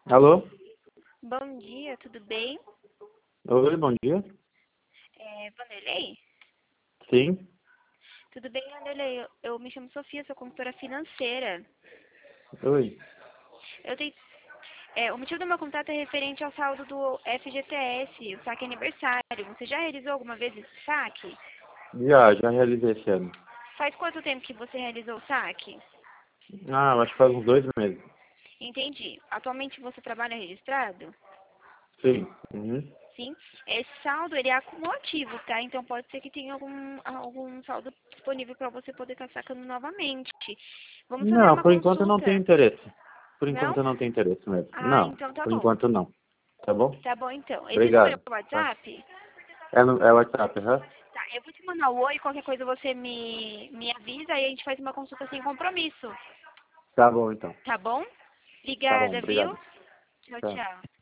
Alô? Bom dia, tudo bem? Oi, bom dia. Vanderlei? Sim. Tudo bem, Vanderlei? Eu me chamo Sofia, sou consultora financeira. Oi. Eu tenho, o motivo do meu contato é referente ao saldo do FGTS, o saque aniversário. Você já realizou alguma vez esse saque? Já realizei esse ano. Faz quanto tempo que você realizou o saque? Ah, acho que faz uns 2 meses. Entendi. Atualmente você trabalha registrado? Sim. Uhum. Sim. Esse saldo, ele é acumulativo, tá? Então pode ser que tenha algum saldo disponível para você poder estar sacando novamente. Vamos fazer Não, uma por enquanto eu não tenho consulta. interesse. Por Não? enquanto eu não tenho interesse mesmo. Ah, Não, então tá por bom. enquanto não. Tá bom? Tá bom, então. Esse número Obrigado. é o Tá. WhatsApp? É WhatsApp, aham? Tá, eu vou te mandar o oi, qualquer coisa você me avisa e a gente faz uma consulta sem compromisso. Tá bom então. Tá bom? Tá bom, Obrigada, viu? obrigado. Tchau, Tchau. tchau.